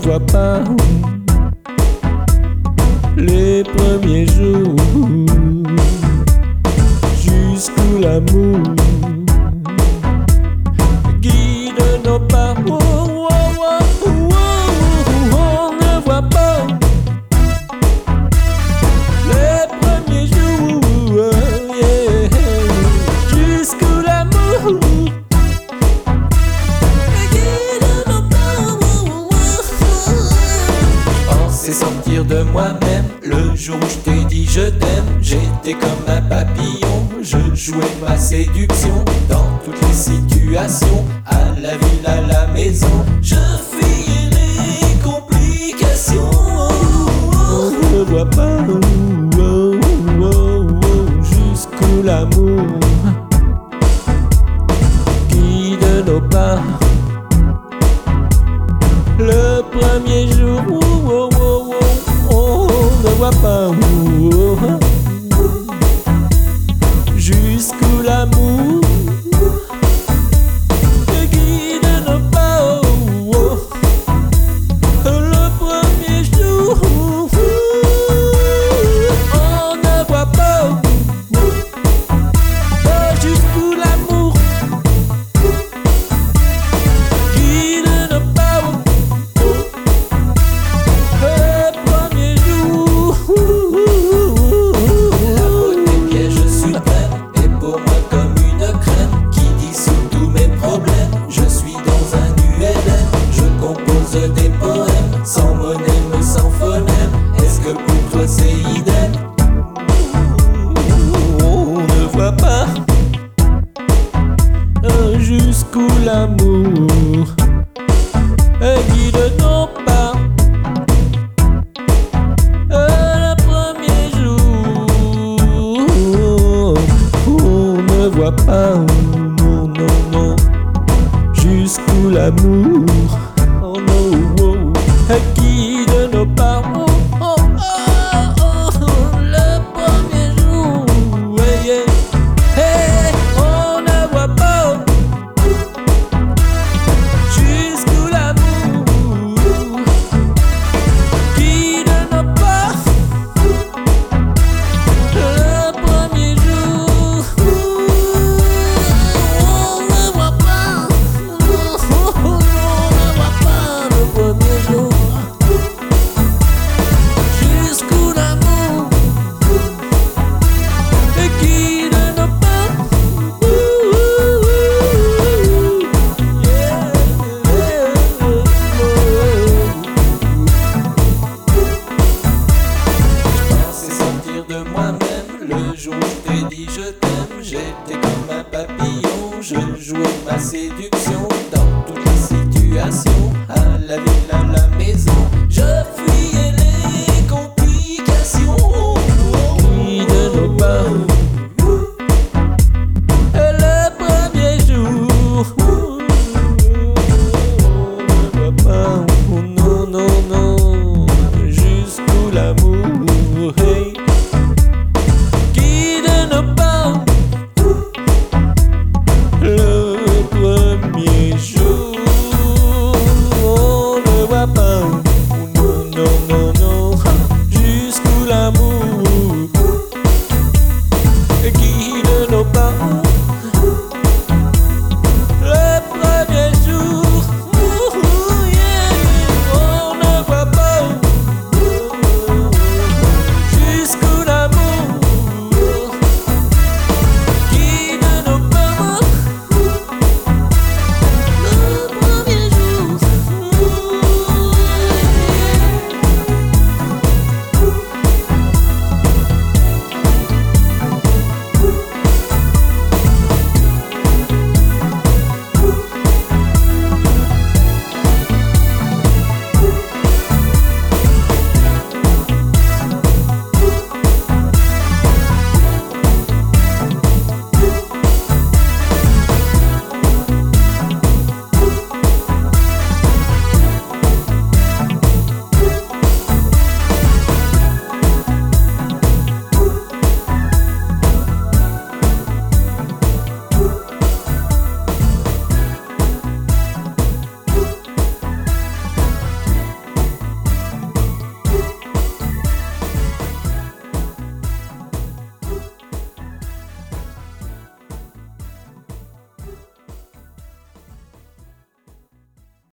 voit pas les premiers jours jusqu'où l'amour guide nos pas. On ne voit pas les premiers jours, yeah, jusqu'où l'amour guide nos pas. Pensais sortir de moi-même le jour où je t'ai dit je t'aime. J'étais comme un papillon, je jouais ma séduction dans toutes les situations, à la ville, à la maison. Je fuyais les complications. On ne voit pas jusqu'où l'amour guide nos pas. Le premier jour, on ne voit pas jusqu'où l'amour guide nos pas. Le premier jour, on ne voit pas jusqu'où l'amour guide nos pas. Le premier jour, la beauté piège suprême est pour moi comme une crème qui dissout tous mes problèmes. Je suis dans un ULM, je compose des poèmes sans monème, sans phonème. Est-ce que pour toi c'est idem? On ne voit pas jusqu'où l'amour guide nos pas. Le premier jour, on ne voit pas, non, non, non, jusqu'où l'amour, oh non, oh, guide